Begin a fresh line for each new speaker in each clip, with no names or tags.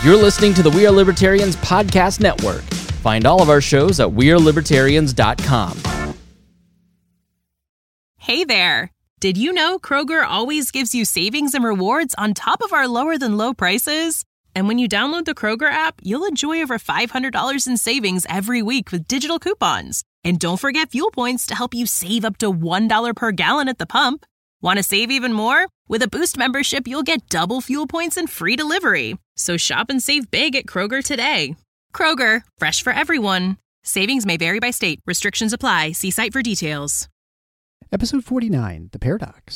You're listening to the We Are Libertarians podcast network. Find all of our shows at wearelibertarians.com.
Hey there! Did you know Kroger always gives you savings and rewards on top of our lower-than-low prices? And when you download the Kroger app, you'll enjoy over $500 in savings every week with digital coupons. And don't forget fuel points to help you save up to $1 per gallon at the pump. Want to save even more? With a Boost membership, you'll get double fuel points and free delivery. So shop and save big at Kroger today. Kroger, fresh for everyone. Savings may vary by state. Restrictions apply. See site for details.
Episode 49, The Paradox.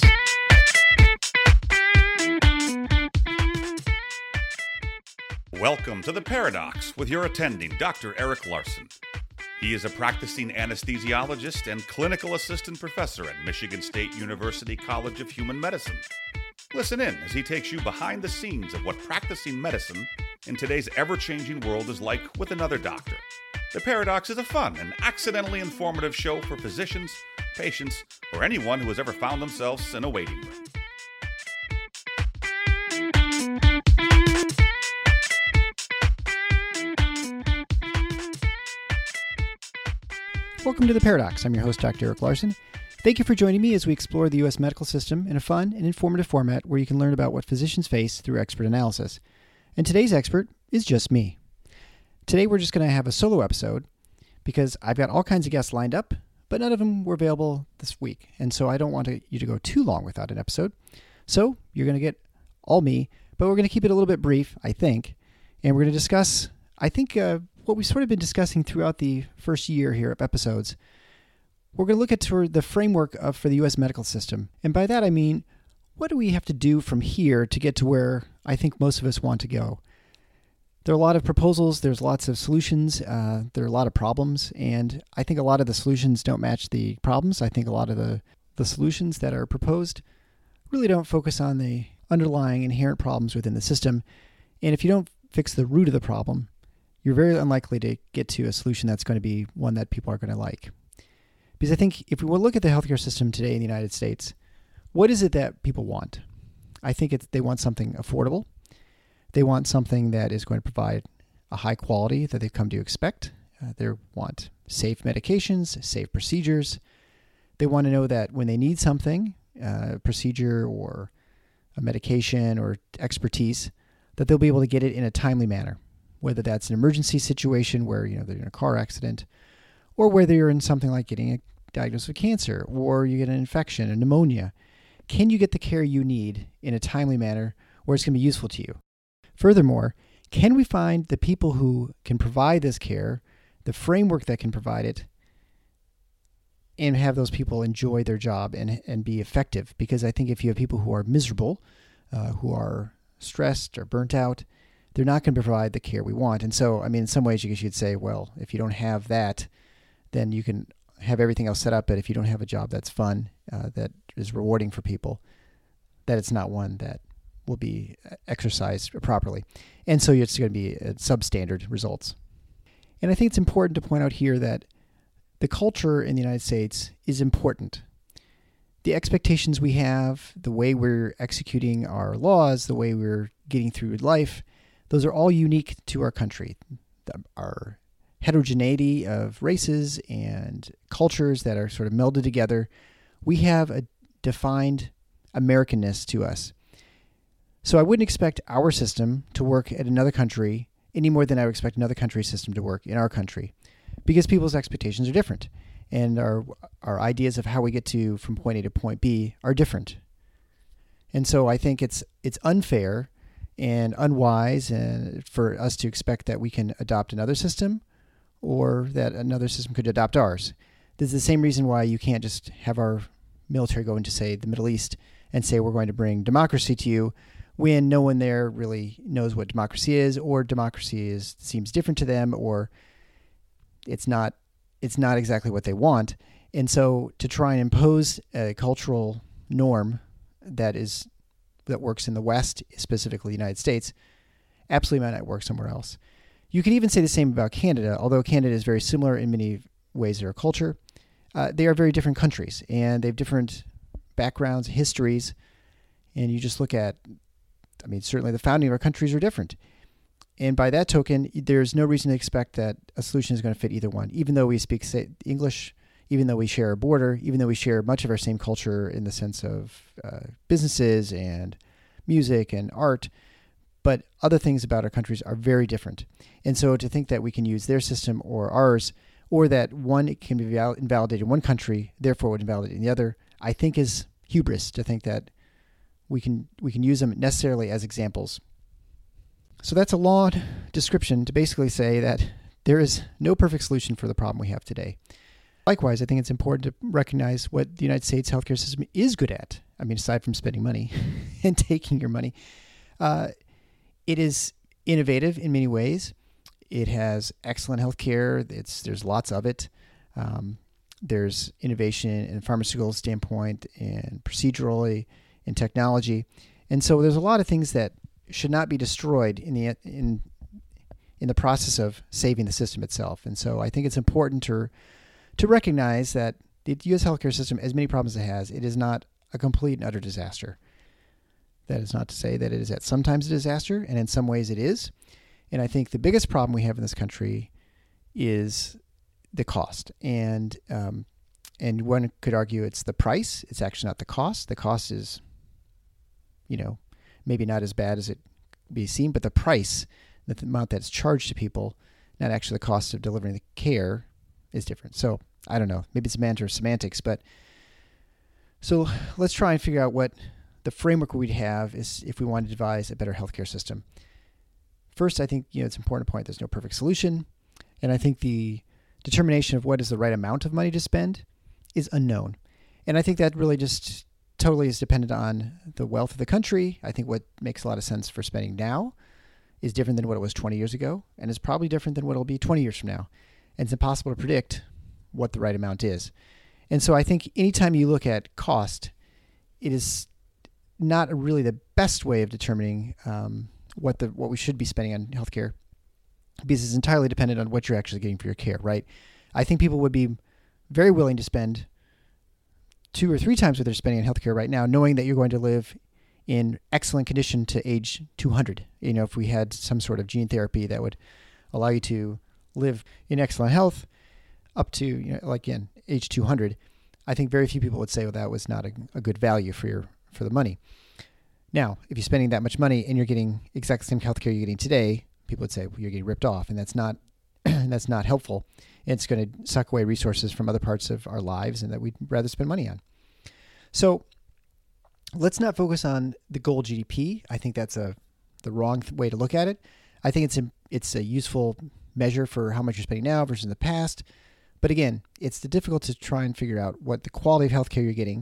Welcome to The Paradox with your attending, Dr. Eric Larson. He is a practicing anesthesiologist and clinical assistant professor at Michigan State University College of Human Medicine. Listen in as he takes you behind the scenes of what practicing medicine in today's ever-changing world is like with another doctor. The Paradox is a fun and accidentally informative show for physicians, patients, or anyone who has ever found themselves in a waiting room.
Welcome to The Paradox. I'm your host, Dr. Eric Larson. Thank you for joining me as we explore the U.S. medical system in a fun and informative format where you can learn about what physicians face through expert analysis. And today's expert is just me. Today we're just going to have a solo episode because I've got all kinds of guests lined up, but none of them were available this week. And so I don't want you to go too long without an episode. So you're going to get all me, but we're going to keep it a little bit brief, I think. And we're going to discuss, what we've sort of been discussing throughout the first year here of episodes. We're going to look at the framework for the U.S. medical system. And by that, I mean, what do we have to do from here to get to where I think most of us want to go? There are a lot of proposals. There's lots of solutions. There are a lot of problems. And I think a lot of the solutions don't match the problems. I think a lot of the solutions that are proposed really don't focus on the underlying inherent problems within the system. And if you don't fix the root of the problem, you're very unlikely to get to a solution that's going to be one that people are going to like. Because I think if we look at the healthcare system today in the United States, what is it that people want? I think they want something affordable. They want something that is going to provide a high quality that they've come to expect. They want safe medications, safe procedures. They want to know that when they need something, a procedure or a medication or expertise, that they'll be able to get it in a timely manner. Whether that's an emergency situation where they're in a car accident, or whether you're in something like getting a diagnosis of cancer, or you get an infection, a pneumonia. Can you get the care you need in a timely manner where it's going to be useful to you? Furthermore, can we find the people who can provide this care, the framework that can provide it, and have those people enjoy their job and be effective? Because I think if you have people who are miserable, who are stressed or burnt out, they're not going to provide the care we want. And so, in some ways, you could say, well, if you don't have that, then you can have everything else set up. But if you don't have a job that's fun, that is rewarding for people, that it's not one that will be exercised properly. And so it's going to be substandard results. And I think it's important to point out here that the culture in the United States is important. The expectations we have, the way we're executing our laws, the way we're getting through life, those are all unique to our country. Our heterogeneity of races and cultures that are sort of melded together, we have a defined Americanness to us. So I wouldn't expect our system to work at another country any more than I would expect another country's system to work in our country, because people's expectations are different, and our ideas of how we get from point A to point B are different. And so I think it's unfair and unwise for us to expect that we can adopt another system or that another system could adopt ours. This is the same reason why you can't just have our military go into, say, the Middle East and say we're going to bring democracy to you when no one there really knows what democracy is, or democracy seems different to them, or it's not exactly what they want. And so to try and impose a cultural norm that works in the West, specifically the United States, absolutely might not work somewhere else. You can even say the same about Canada, although Canada is very similar in many ways to our culture. They are very different countries, and they have different backgrounds, histories, and you just look at, certainly the founding of our countries are different. And by that token, there's no reason to expect that a solution is going to fit either one, even though we speak English, even though we share a border, even though we share much of our same culture in the sense of businesses and music and art. But other things about our countries are very different. And so to think that we can use their system or ours, or that one can be invalidated in one country, therefore would invalidate in the other, I think is hubris to think that we can use them necessarily as examples. So that's a long description to basically say that there is no perfect solution for the problem we have today. Likewise, I think it's important to recognize what the United States healthcare system is good at. I mean, aside from spending money and taking your money, it is innovative in many ways. It has excellent healthcare. There's lots of it. There's innovation in a pharmaceutical standpoint and procedurally in technology. And so there's a lot of things that should not be destroyed in the process of saving the system itself. And so I think it's important to recognize that the U.S. healthcare system, as many problems as it has, it is not a complete and utter disaster. That is not to say that it is at sometimes a disaster, and in some ways it is. And I think the biggest problem we have in this country is the cost. And one could argue it's the price. It's actually not the cost. The cost is, maybe not as bad as it be seen, but the price, the amount that's charged to people, not actually the cost of delivering the care, is different. So I don't know. Maybe it's a matter of semantics, but so let's try and figure out what the framework we'd have is if we want to devise a better healthcare system. First, I think it's important to point there's no perfect solution, and I think the determination of what is the right amount of money to spend is unknown. And I think that really just totally is dependent on the wealth of the country. I think what makes a lot of sense for spending now is different than what it was 20 years ago, and is probably different than what it'll be 20 years from now. And it's impossible to predict what the right amount is. And so I think anytime you look at cost, it is not really the best way of determining what we should be spending on healthcare, because it's entirely dependent on what you're actually getting for your care, right? I think people would be very willing to spend 2 or 3 times what they're spending on healthcare right now, knowing that you're going to live in excellent condition to age 200. If we had some sort of gene therapy that would allow you to live in excellent health up to, again, age 200, I think very few people would say, well, that was not a good value for the money. Now, if you're spending that much money and you're getting exactly the same healthcare you're getting today, people would say, well, you're getting ripped off, and that's not helpful. It's going to suck away resources from other parts of our lives and that we'd rather spend money on. So let's not focus on the goal GDP. I think that's the wrong way to look at it. I think it's a useful measure for how much you're spending now versus in the past. But again, it's difficult to try and figure out what the quality of healthcare you're getting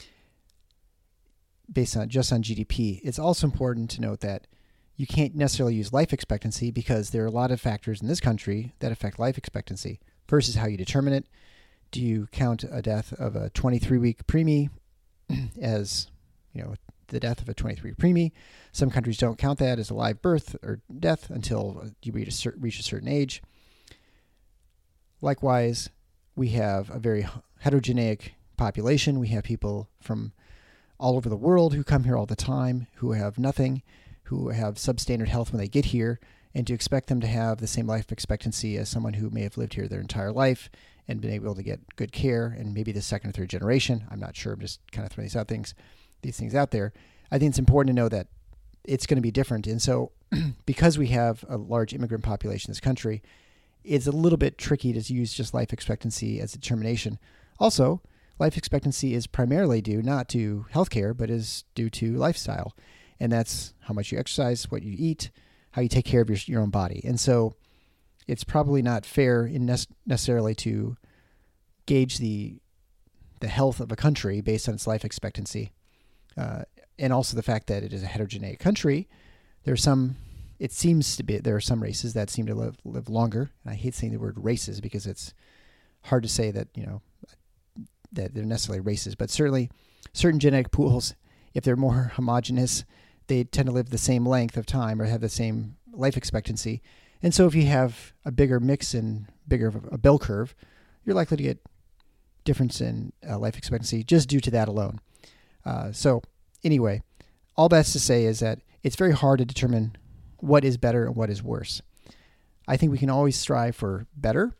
based on just on GDP. It's also important to note that you can't necessarily use life expectancy because there are a lot of factors in this country that affect life expectancy. First is how you determine it. Do you count a death of a 23-week preemie as, the death of a 23-week preemie? Some countries don't count that as a live birth or death until you reach a certain age. Likewise, we have a very heterogeneous population. We have people from all over the world who come here all the time, who have nothing, who have substandard health when they get here, and to expect them to have the same life expectancy as someone who may have lived here their entire life and been able to get good care, and maybe the second or third generation. I'm not sure. I'm just kind of throwing these things out there. I think it's important to know that it's going to be different. And so because we have a large immigrant population in this country, it's a little bit tricky to use just life expectancy as a determination. Also, life expectancy is primarily due not to healthcare, but is due to lifestyle. And that's how much you exercise, what you eat, how you take care of your own body. And so it's probably not fair necessarily to gauge the health of a country based on its life expectancy. And also the fact that it is a heterogeneous country. There are some races that seem to live longer. And I hate saying the word races because it's hard to say that, that they're necessarily races, but certainly certain genetic pools, if they're more homogeneous, they tend to live the same length of time or have the same life expectancy. And so if you have a bigger mix and bigger of a bell curve, you're likely to get difference in life expectancy just due to that alone. So anyway, all that's to say is that it's very hard to determine what is better and what is worse. I think we can always strive for better,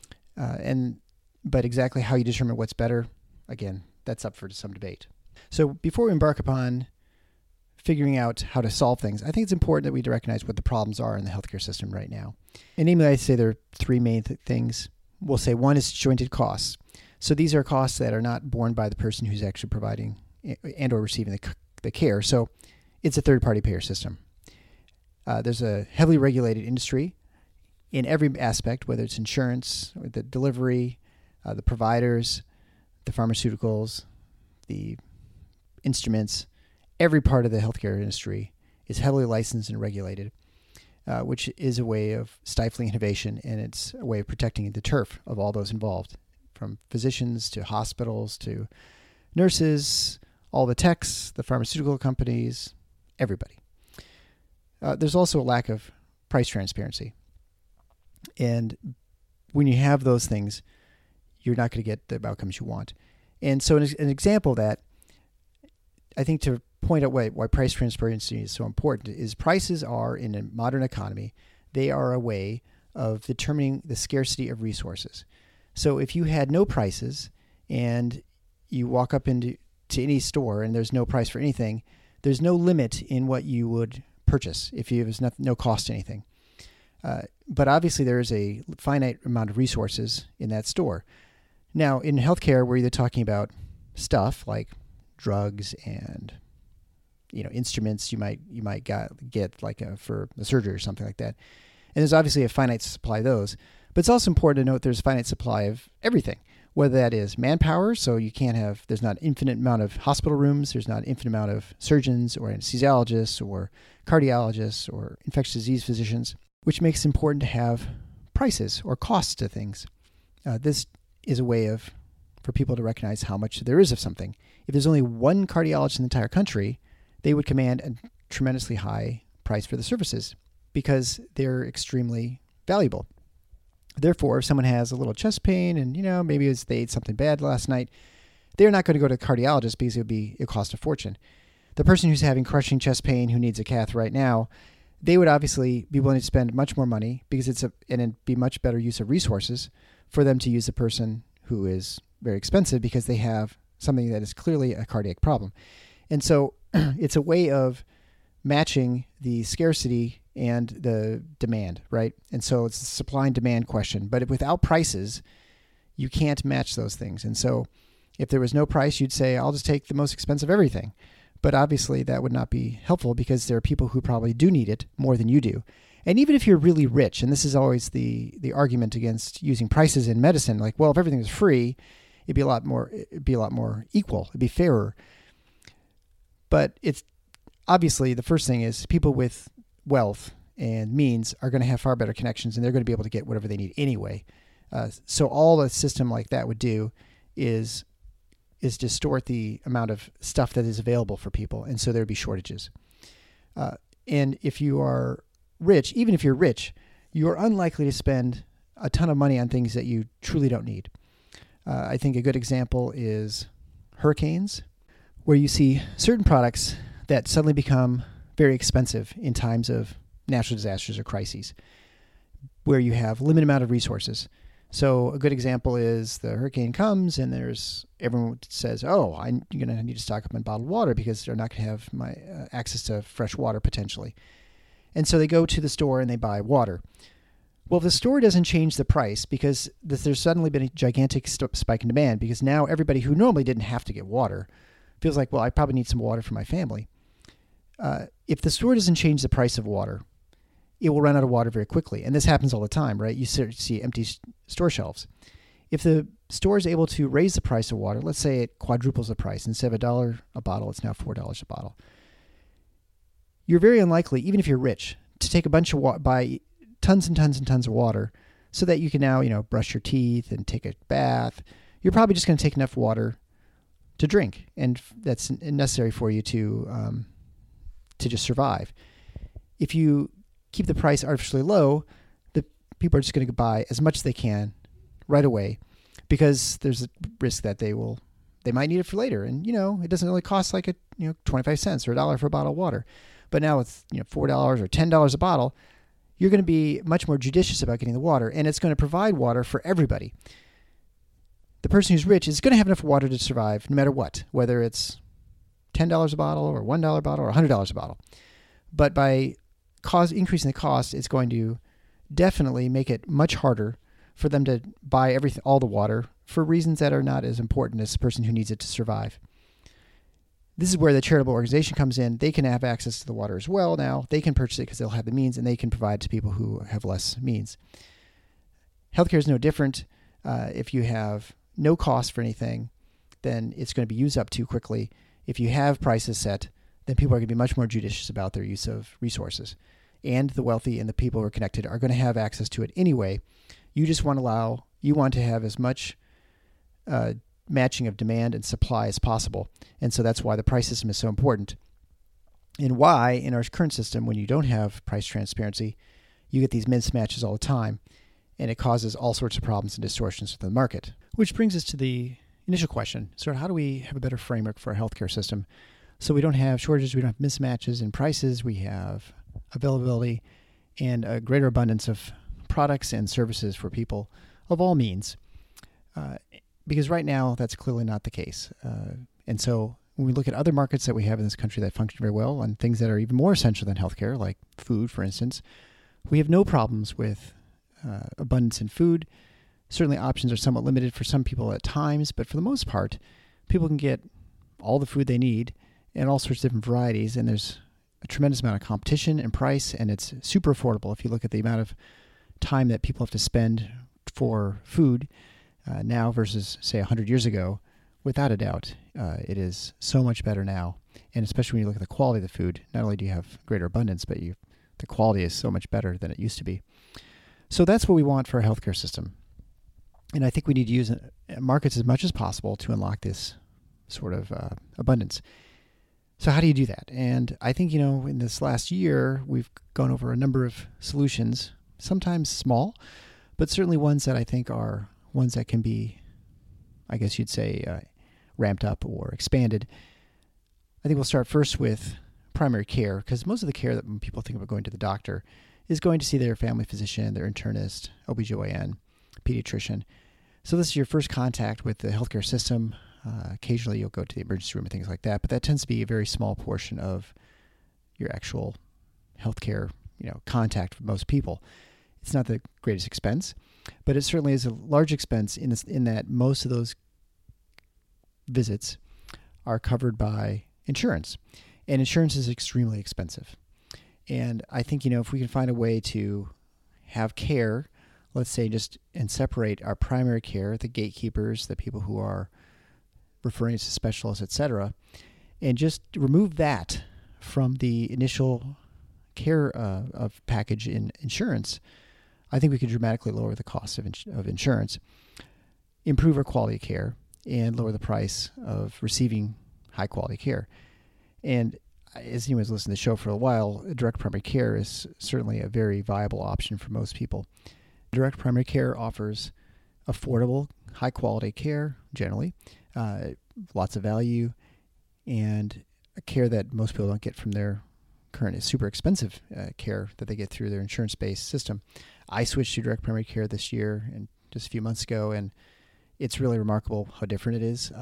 but exactly how you determine what's better, again, that's up for some debate. So before we embark upon figuring out how to solve things, I think it's important that we recognize what the problems are in the healthcare system right now. And namely, I say there are three main things. We'll say one is disjointed costs. So these are costs that are not borne by the person who's actually providing and or receiving the care. So it's a third-party payer system. There's a heavily regulated industry in every aspect, whether it's insurance, or the delivery, the providers, the pharmaceuticals, the instruments. Every part of the healthcare industry is heavily licensed and regulated, which is a way of stifling innovation, and it's a way of protecting the turf of all those involved, from physicians to hospitals to nurses, all the techs, the pharmaceutical companies, everybody. There's also a lack of price transparency. And when you have those things, you're not going to get the outcomes you want. And so an example of that, I think to point out why price transparency is so important, is prices are, in a modern economy, they are a way of determining the scarcity of resources. So if you had no prices and you walk up into any store and there's no price for anything, there's no limit in what you would purchase if there's no cost to anything. But obviously there is a finite amount of resources in that store. Now, in healthcare, we're either talking about stuff like drugs and instruments you might get like for a surgery or something like that. And there's obviously a finite supply of those. But it's also important to note there's a finite supply of everything, whether that is manpower, so there's not an infinite amount of hospital rooms, there's not an infinite amount of surgeons or anesthesiologists or cardiologists or infectious disease physicians, which makes it important to have prices or costs to things. This is a way for people to recognize how much there is of something. If there's only one cardiologist in the entire country, they would command a tremendously high price for the services because they're extremely valuable. Therefore, if someone has a little chest pain and, maybe they ate something bad last night, they're not going to go to the cardiologist because it cost a fortune. The person who's having crushing chest pain who needs a cath right now, they would obviously be willing to spend much more money because it'd be much better use of resources for them to use the person who is very expensive because they have something that is clearly a cardiac problem. And so it's a way of matching the scarcity and the demand, right? And so it's a supply and demand question. But without prices, you can't match those things. And so if there was no price, you'd say, I'll just take the most expensive everything. But obviously that would not be helpful because there are people who probably do need it more than you do. And even if you're really rich, and this is always the argument against using prices in medicine, like, well, if everything was free, it'd be a lot more equal. It'd be fairer. But it's obviously the first thing is people with wealth and means are going to have far better connections, and they're going to be able to get whatever they need anyway. So all a system like that would do is distort the amount of stuff that is available for people, and so there'd be shortages. And if you are rich, even if you're rich, you're unlikely to spend a ton of money on things that you truly don't need. I think a good example is hurricanes, where you see certain products that suddenly become very expensive in times of natural disasters or crises, where you have limited amount of resources. So a good example is the hurricane comes and everyone says, oh, I'm going to need to stock up on bottled water because they're not going to have my access to fresh water potentially. And so they go to the store and they buy water. Well, the store doesn't change the price because there's suddenly been a gigantic spike in demand because now everybody who normally didn't have to get water feels like, well, I probably need some water for my family. If the store doesn't change the price of water, it will run out of water very quickly. And this happens all the time, right? You see empty store shelves. If the store is able to raise the price of water, let's say it quadruples the price. Instead of $1 a bottle, it's now $4 a bottle. You're very unlikely, even if you're rich, to take a bunch of water, buy tons and tons and tons of water so that you can now, brush your teeth and take a bath. You're probably just going to take enough water to drink, and that's necessary for you to just survive. If you keep the price artificially low, the people are just going to buy as much as they can right away because there's a risk that they might need it for later. And, it doesn't really cost like 25 cents or $1 for a bottle of water. but now it's $4 or $10 a bottle, you're going to be much more judicious about getting the water, and it's going to provide water for everybody. The person who's rich is going to have enough water to survive no matter what, whether it's $10 a bottle or $1 a bottle or $100 a bottle. But by increasing the cost, it's going to definitely make it much harder for them to buy all the water for reasons that are not as important as the person who needs it to survive. This is where the charitable organization comes in. They can have access to the water as well now. They can purchase it because they'll have the means, and they can provide to people who have less means. Healthcare is no different. If you have no cost for anything, then it's going to be used up too quickly. If you have prices set, then people are going to be much more judicious about their use of resources. And the wealthy and the people who are connected are going to have access to it anyway. You just want to have as much matching of demand and supply as possible. And so that's why the price system is so important. And why, in our current system, when you don't have price transparency, you get these mismatches all the time, and it causes all sorts of problems and distortions within the market. Which brings us to the initial question. So how do we have a better framework for our healthcare system so we don't have shortages, we don't have mismatches in prices, we have availability and a greater abundance of products and services for people of all means? Because right now, that's clearly not the case. And so when we look at other markets that we have in this country that function very well and things that are even more essential than healthcare, like food, for instance, we have no problems with abundance in food. Certainly options are somewhat limited for some people at times, but for the most part, people can get all the food they need and all sorts of different varieties, and there's a tremendous amount of competition and price, and it's super affordable if you look at the amount of time that people have to spend for food now versus, say, 100 years ago. Without a doubt, it is so much better now, and especially when you look at the quality of the food, not only do you have greater abundance, but the quality is so much better than it used to be. So that's what we want for our healthcare system. And I think we need to use markets as much as possible to unlock this sort of abundance. So how do you do that? And I think, in this last year, we've gone over a number of solutions, sometimes small, but certainly ones that I think are ones that can be, I guess you'd say, ramped up or expanded. I think we'll start first with primary care, because most of the care that when people think about going to the doctor is going to see their family physician, their internist, OBGYN, pediatrician. So this is your first contact with the healthcare system. Occasionally you'll go to the emergency room and things like that, but that tends to be a very small portion of your actual healthcare, contact with most people. It's not the greatest expense, but it certainly is a large expense in that most of those visits are covered by insurance, and insurance is extremely expensive. And I think, if we can find a way to have care, let's say and separate our primary care, the gatekeepers, the people who are referring to specialists, etc., and just remove that from the initial care of package in insurance, I think we could dramatically lower the cost of insurance, improve our quality of care, and lower the price of receiving high-quality care. And as anyone's listened to the show for a while, direct primary care is certainly a very viable option for most people. Direct primary care offers affordable, high-quality care, generally, lots of value, and a care that most people don't get from their current super expensive care that they get through their insurance-based system. I switched to direct primary care this year and just a few months ago, and it's really remarkable how different it is.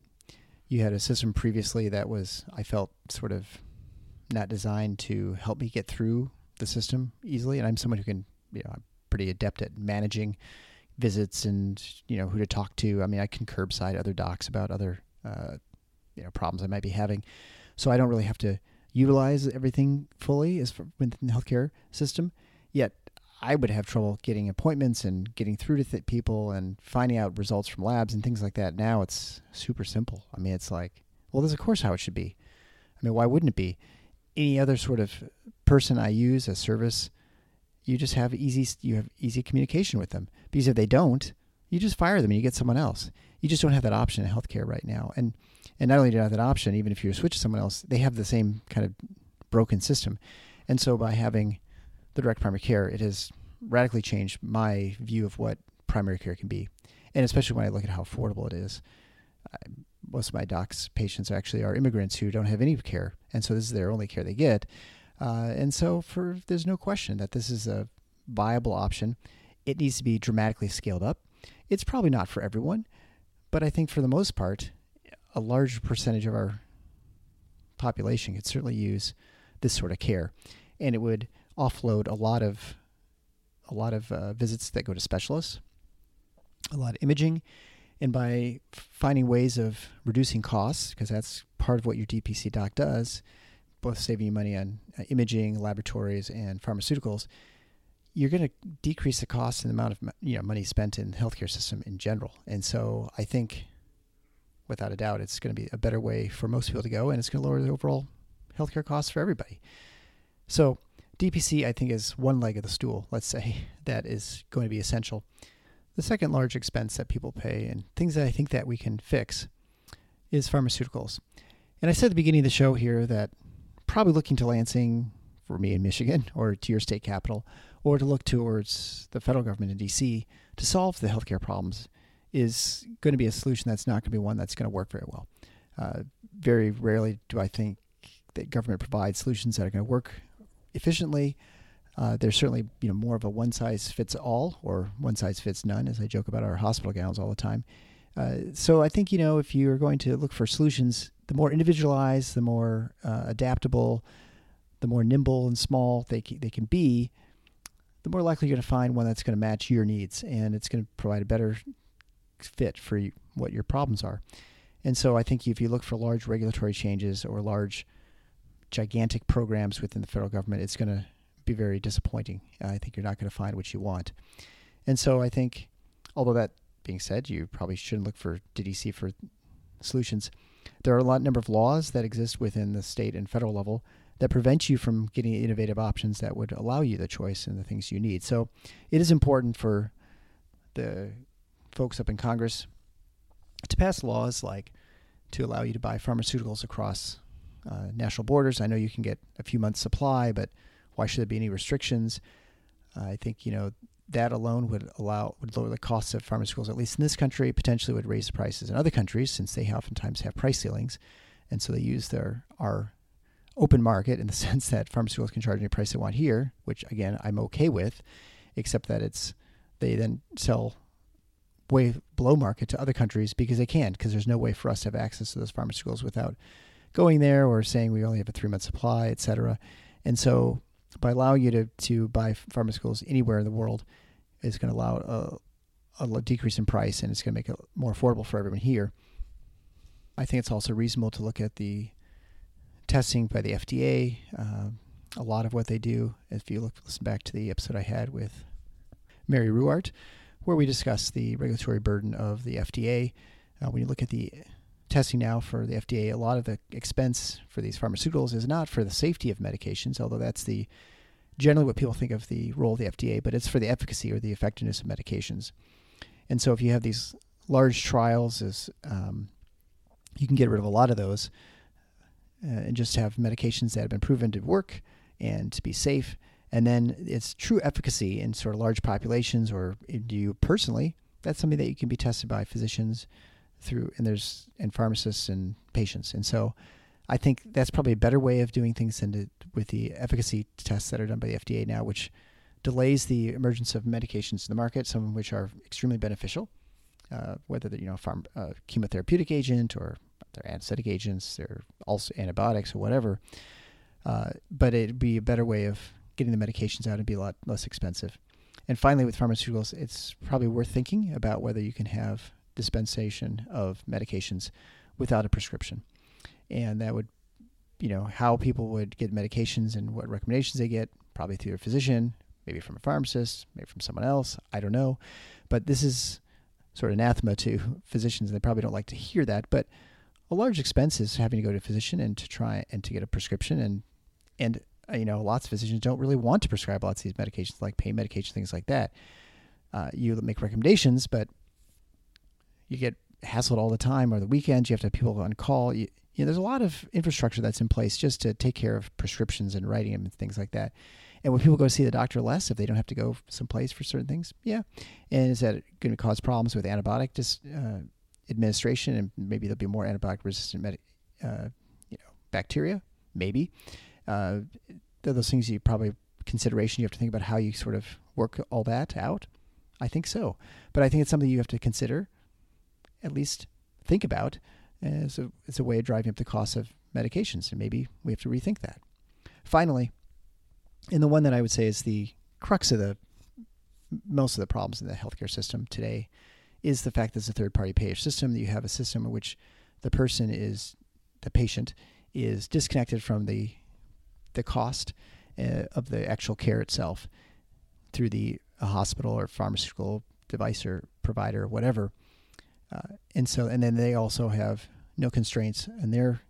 You had a system previously that was, I felt, sort of not designed to help me get through the system easily, and I'm someone who can, I'm pretty adept at managing visits and, who to talk to. I mean, I can curbside other docs about other, problems I might be having. So I don't really have to utilize everything fully within the healthcare system. Yet I would have trouble getting appointments and getting through to people and finding out results from labs and things like that. Now it's super simple. I mean, it's like, well, this is of course how it should be. I mean, why wouldn't it be? Any other sort of person I use as service, you just have easy communication with them. Because if they don't, you just fire them and you get someone else. You just don't have that option in healthcare right now. And not only do you have that option, even if you switch to someone else, they have the same kind of broken system. And so by having the direct primary care, it has radically changed my view of what primary care can be. And especially when I look at how affordable it is. Most of my docs' patients are immigrants who don't have any care. And so this is their only care they get. And so there's no question that this is a viable option. It needs to be dramatically scaled up. It's probably not for everyone, but I think for the most part, a large percentage of our population could certainly use this sort of care, and it would offload a lot of visits that go to specialists, a lot of imaging, and by finding ways of reducing costs, because that's part of what your DPC doc does, both saving you money on imaging, laboratories, and pharmaceuticals, you're going to decrease the cost and the amount of money spent in the healthcare system in general. And so I think, without a doubt, it's going to be a better way for most people to go, and it's going to lower the overall healthcare costs for everybody. So DPC, I think, is one leg of the stool, let's say, that is going to be essential. The second large expense that people pay, and things that I think that we can fix, is pharmaceuticals. And I said at the beginning of the show here that probably looking to Lansing, for me in Michigan, or to your state capital, or to look towards the federal government in D.C. to solve the healthcare problems is going to be a solution that's not going to be one that's going to work very well. Very rarely do I think that government provides solutions that are going to work efficiently. There's certainly more of a one-size-fits-all or one-size-fits-none, as I joke about our hospital gowns all the time. So I think, if you're going to look for solutions, the more individualized, the more adaptable, the more nimble and small they can be, the more likely you're going to find one that's going to match your needs, and it's going to provide a better fit for what your problems are. And so I think if you look for large regulatory changes or large, gigantic programs within the federal government, it's going to be very disappointing. I think you're not going to find what you want. And so I think, although that being said, you probably shouldn't look for DDC for solutions. There are a number of laws that exist within the state and federal level that prevent you from getting innovative options that would allow you the choice and the things you need. So it is important for the folks up in Congress to pass laws like to allow you to buy pharmaceuticals across national borders. I know you can get a few months' supply, but why should there be any restrictions? I think, that alone would lower the cost of pharmaceuticals, at least in this country. Potentially would raise the prices in other countries, since they oftentimes have price ceilings. And so they use our open market in the sense that pharmaceuticals can charge any price they want here, which again, I'm okay with, except that they then sell way below market to other countries because they can, because there's no way for us to have access to those pharmaceuticals without going there or saying we only have a 3-month supply, et cetera. And so by allowing you to buy pharmaceuticals anywhere in the world is going to allow a decrease in price, and it's going to make it more affordable for everyone here. I think it's also reasonable to look at the testing by the FDA. A lot of what they do, if you listen back to the episode I had with Mary Ruart, where we discussed the regulatory burden of the FDA. When you look at the testing now for the FDA, a lot of the expense for these pharmaceuticals is not for the safety of medications, although that's generally what people think of the role of the FDA, but it's for the efficacy or the effectiveness of medications. And so if you have these large trials, you can get rid of a lot of those and just have medications that have been proven to work and to be safe. And then it's true efficacy in sort of large populations, or do you personally, that's something that you can be tested by physicians and pharmacists and patients. And so I think that's probably a better way of doing things with the efficacy tests that are done by the FDA now, which delays the emergence of medications in the market, some of which are extremely beneficial, whether they're chemotherapeutic agent or they're anesthetic agents, they're also antibiotics or whatever. But it'd be a better way of getting the medications out and be a lot less expensive. And finally, with pharmaceuticals, it's probably worth thinking about whether you can have dispensation of medications without a prescription. And that would, how people would get medications and what recommendations they get, probably through a physician, maybe from a pharmacist, maybe from someone else, I don't know. But this is sort of anathema to physicians, and they probably don't like to hear that. But a large expense is having to go to a physician and to try and to get a prescription. And lots of physicians don't really want to prescribe lots of these medications, like pain medication, things like that. You make recommendations, but you get hassled all the time, or the weekends you have to have people on call. There's a lot of infrastructure that's in place just to take care of prescriptions and writing them and things like that. And when people go to see the doctor less, if they don't have to go someplace for certain things, yeah. And is that going to cause problems with antibiotic administration, and maybe there'll be more antibiotic resistant bacteria? Maybe. those things you probably consideration. You have to think about how you sort of work all that out. I think so. But I think it's something you have to consider, at least think about, as a way of driving up the cost of medications. And maybe we have to rethink that. Finally, and the one that I would say is the crux of most of the problems in the healthcare system today is the fact that it's a third-party payer system, that you have a system in which the patient is disconnected from the cost of the actual care itself through a hospital or pharmaceutical device or provider or whatever. And then they also have no constraints, and their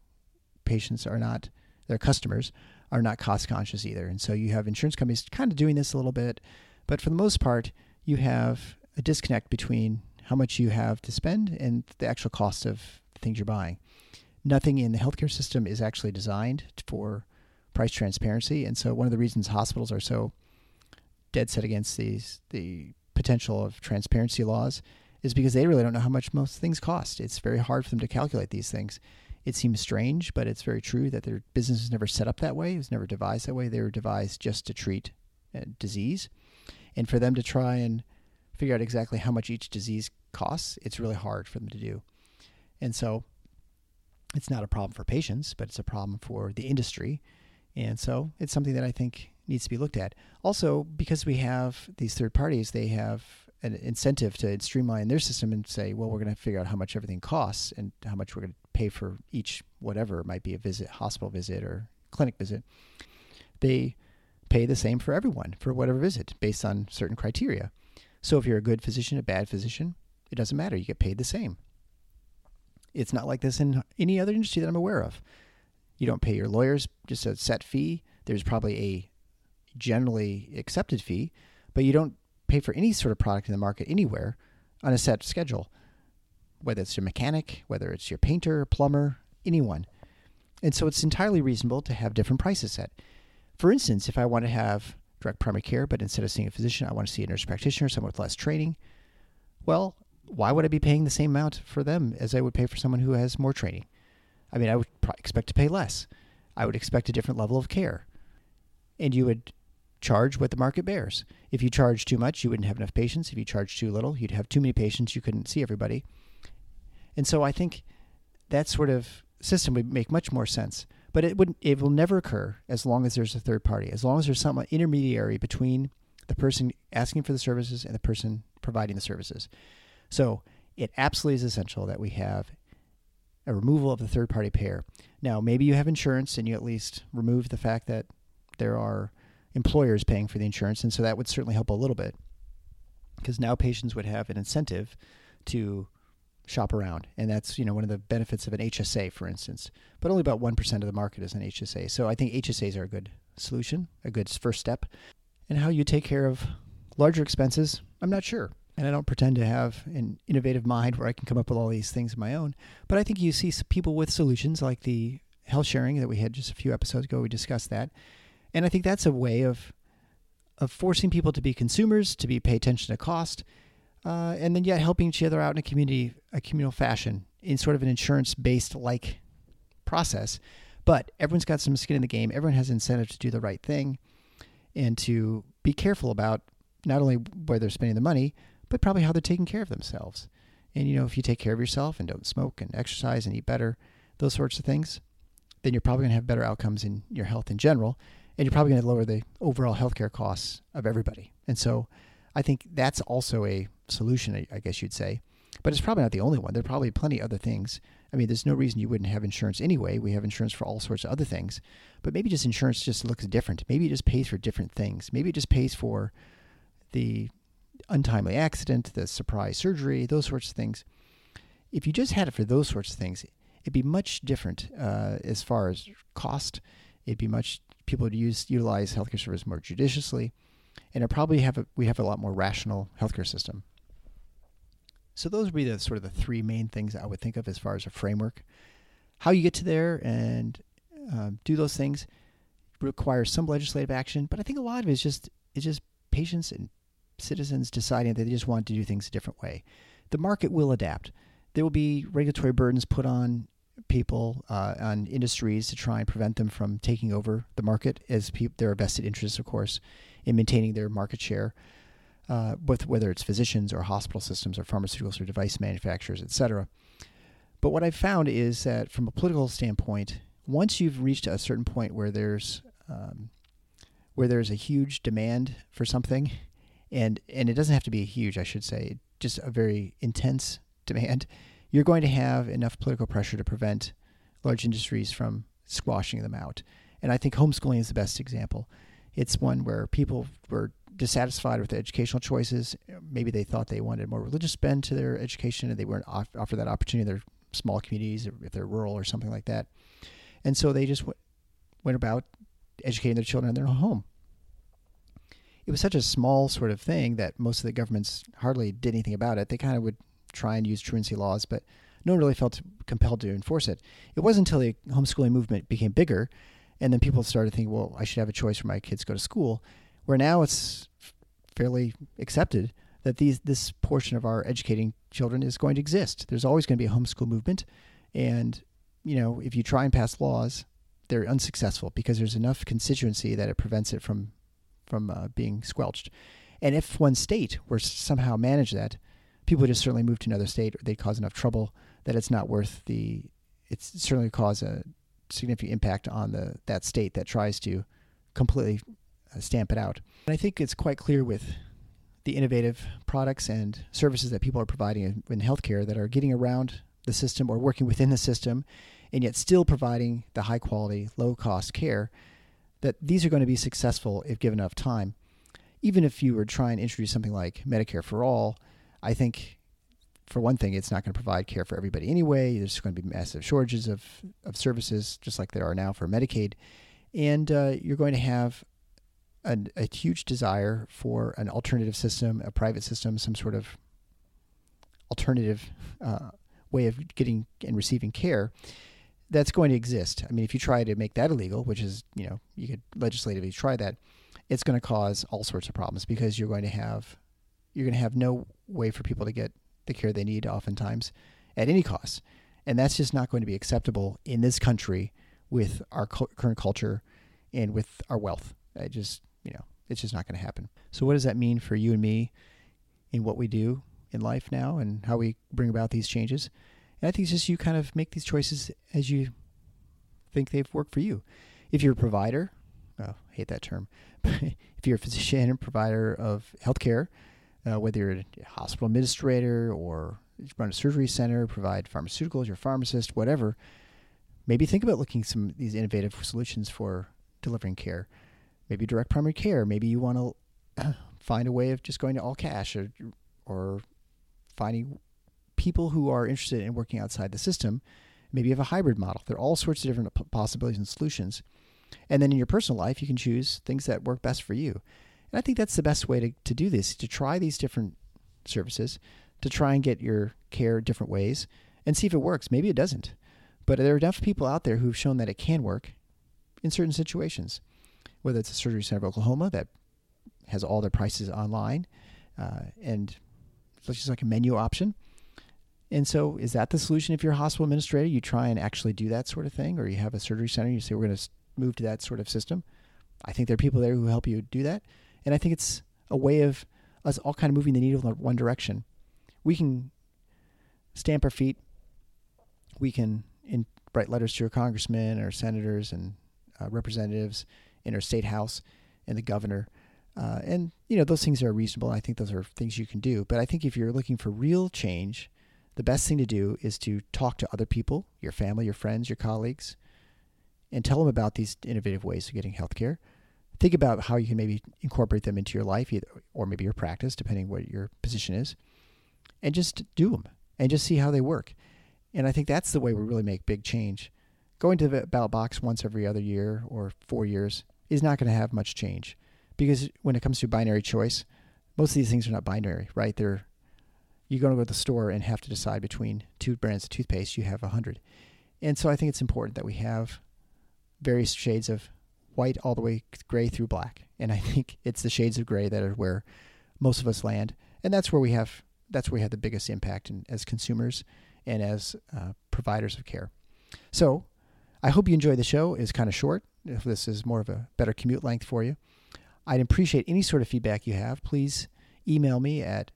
customers are not cost conscious either. And so you have insurance companies kind of doing this a little bit, but for the most part, you have a disconnect between how much you have to spend and the actual cost of the things you're buying. Nothing in the healthcare system is actually designed for price transparency. And so one of the reasons hospitals are so dead set against the potential of transparency laws is because they really don't know how much most things cost. It's very hard for them to calculate these things. It seems strange, but it's very true that their business is never set up that way. It was never devised that way. They were devised just to treat disease. And for them to try and figure out exactly how much each disease costs, it's really hard for them to do. And so it's not a problem for patients, but it's a problem for the industry. And so it's something that I think needs to be looked at. Also, because we have these third parties, they have an incentive to streamline their system and say, well, we're going to figure out how much everything costs and how much we're going to pay for each, whatever it might be, a visit, hospital visit or clinic visit. They pay the same for everyone for whatever visit based on certain criteria. So if you're a good physician, a bad physician, it doesn't matter. You get paid the same. It's not like this in any other industry that I'm aware of. You don't pay your lawyers just a set fee. There's probably a generally accepted fee, but you don't pay for any sort of product in the market anywhere on a set schedule, whether it's your mechanic, whether it's your painter, plumber, anyone. And so it's entirely reasonable to have different prices set. For instance, if I want to have direct primary care, but instead of seeing a physician, I want to see a nurse practitioner, someone with less training, well, why would I be paying the same amount for them as I would pay for someone who has more training? I mean, I would expect to pay less. I would expect a different level of care. And you would charge what the market bears. If you charge too much, you wouldn't have enough patients. If you charge too little, you'd have too many patients. You couldn't see everybody. And so I think that sort of system would make much more sense. But it will never occur as long as there's a third party, as long as there's some intermediary between the person asking for the services and the person providing the services. So it absolutely is essential that we have a removal of the third-party payer. Now, maybe you have insurance and you at least remove the fact that there are employers paying for the insurance, and so that would certainly help a little bit, because now patients would have an incentive to shop around, and that's one of the benefits of an HSA, for instance. But only about 1% of the market is an HSA, so I think HSAs are a good solution, a good first step. And how you take care of larger expenses, I'm not sure. And I don't pretend to have an innovative mind where I can come up with all these things of my own. But I think you see some people with solutions like the health sharing that we had just a few episodes ago. We discussed that. And I think that's a way of forcing people to be consumers, to pay attention to cost, and then yet helping each other out in a communal fashion in sort of an insurance-based like process. But everyone's got some skin in the game. Everyone has incentive to do the right thing and to be careful about not only where they're spending the money, but probably how they're taking care of themselves. And, if you take care of yourself and don't smoke and exercise and eat better, those sorts of things, then you're probably going to have better outcomes in your health in general, and you're probably going to lower the overall healthcare costs of everybody. And so I think that's also a solution, I guess you'd say. But it's probably not the only one. There are probably plenty of other things. I mean, there's no reason you wouldn't have insurance anyway. We have insurance for all sorts of other things. But maybe just insurance just looks different. Maybe it just pays for different things. Maybe it just pays for the untimely accident, the surprise surgery, those sorts of things. If you just had it for those sorts of things, it'd be much different as far as cost. It'd be people would utilize healthcare service more judiciously, and we'd have a lot more rational healthcare system. So those would be the sort of the three main things I would think of as far as a framework. How you get to there and do those things requires some legislative action, but I think a lot of it is just patience and citizens deciding that they just want to do things a different way. The market will adapt. There will be regulatory burdens put on people, on industries to try and prevent them from taking over the market, as there are vested interests, of course, in maintaining their market share, whether it's physicians or hospital systems or pharmaceuticals or device manufacturers, etc. But what I've found is that from a political standpoint, once you've reached a certain point where there's a huge demand for something, and it doesn't have to be huge, I should say, just a very intense demand, you're going to have enough political pressure to prevent large industries from squashing them out. And I think homeschooling is the best example. It's one where people were dissatisfied with the educational choices. Maybe they thought they wanted more religious bend to their education and they weren't offered that opportunity in their small communities, or if they're rural or something like that. And so they just went about educating their children in their own home. It was such a small sort of thing that most of the governments hardly did anything about it. They kind of would try and use truancy laws, but no one really felt compelled to enforce it. It wasn't until the homeschooling movement became bigger, and then people started thinking, well, I should have a choice where my kids go to school, where now it's fairly accepted that this portion of our educating children is going to exist. There's always going to be a homeschool movement, and if you try and pass laws, they're unsuccessful because there's enough constituency that it prevents it from being squelched. And if one state were to somehow manage that, people would just certainly move to another state, or they'd cause enough trouble that it's not worth it's certainly cause a significant impact on that state that tries to completely stamp it out. And I think it's quite clear with the innovative products and services that people are providing in healthcare that are getting around the system or working within the system, and yet still providing the high quality, low cost care, that these are going to be successful if given enough time. Even if you were trying to introduce something like Medicare for all, I think, for one thing, it's not going to provide care for everybody anyway. There's going to be massive shortages of services, just like there are now for Medicaid. And you're going to have a huge desire for an alternative system, a private system, some sort of alternative way of getting and receiving care that's going to exist. I mean, if you try to make that illegal, which is, you could legislatively try that, it's going to cause all sorts of problems because you're going to have no way for people to get the care they need oftentimes at any cost. And that's just not going to be acceptable in this country with our current culture and with our wealth. It's just not going to happen. So what does that mean for you and me in what we do in life now and how we bring about these changes? And I think it's just you kind of make these choices as you think they've worked for you. If you're a provider, I hate that term, but if you're a physician and provider of healthcare, whether you're a hospital administrator or run a surgery center, provide pharmaceuticals, you're a pharmacist, whatever, maybe think about looking at some of these innovative solutions for delivering care. Maybe direct primary care. Maybe you want to find a way of just going to all cash or finding people who are interested in working outside the system. Maybe you have a hybrid model. There are all sorts of different possibilities and solutions. And then in your personal life, you can choose things that work best for you. And I think that's the best way to do this, to try these different services, to try and get your care different ways and see if it works. Maybe it doesn't. But there are enough people out there who've shown that it can work in certain situations, whether it's a surgery center of Oklahoma that has all their prices online and it's just like a menu option. And so is that the solution if you're a hospital administrator? You try and actually do that sort of thing, or you have a surgery center, you say we're going to move to that sort of system. I think there are people there who help you do that. And I think it's a way of us all kind of moving the needle in one direction. We can stamp our feet. We can write letters to your congressmen or senators and representatives in our state house and the governor. And, those things are reasonable. I think those are things you can do. But I think if you're looking for real change, the best thing to do is to talk to other people, your family, your friends, your colleagues, and tell them about these innovative ways of getting health care. Think about how you can maybe incorporate them into your life or maybe your practice, depending what your position is, and just do them and just see how they work. And I think that's the way we really make big change. Going to the ballot box once every other year or 4 years is not going to have much change because when it comes to binary choice, most of these things are not binary, right? You're going to go to the store and have to decide between 2 brands of toothpaste. You have 100. And so I think it's important that we have various shades of white all the way gray through black. And I think it's the shades of gray that are where most of us land. And that's where we have the biggest impact as consumers and as providers of care. So I hope you enjoy the show. It's kind of short. If this is more of a better commute length for you, I'd appreciate any sort of feedback you have. Please email me at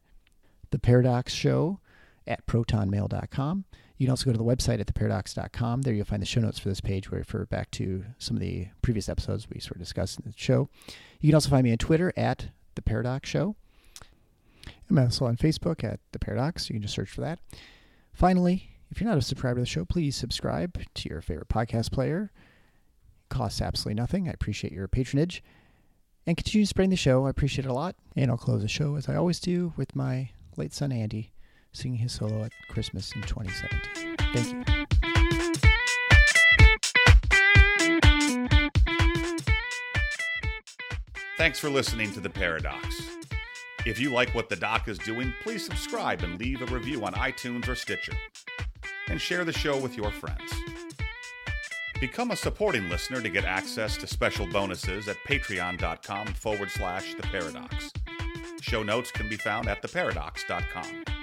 theparadoxshow@protonmail.com. You can also go to the website at theparadox.com. There you'll find the show notes for this page where I refer back to some of the previous episodes we sort of discussed in the show. You can also find me on Twitter at The Paradox Show. I'm also on Facebook at The Paradox. You can just search for that. Finally, if you're not a subscriber to the show, please subscribe to your favorite podcast player. It costs absolutely nothing. I appreciate your patronage. And continue spreading the show. I appreciate it a lot. And I'll close the show, as I always do, with my late son Andy singing his solo at Christmas in 2017. Thank you.
Thanks for listening to The Paradox. If you like what the doc is doing, please subscribe and leave a review on iTunes or Stitcher. And share the show with your friends. Become a supporting listener to get access to special bonuses at patreon.com/theparadox. Show notes can be found at theparadox.com.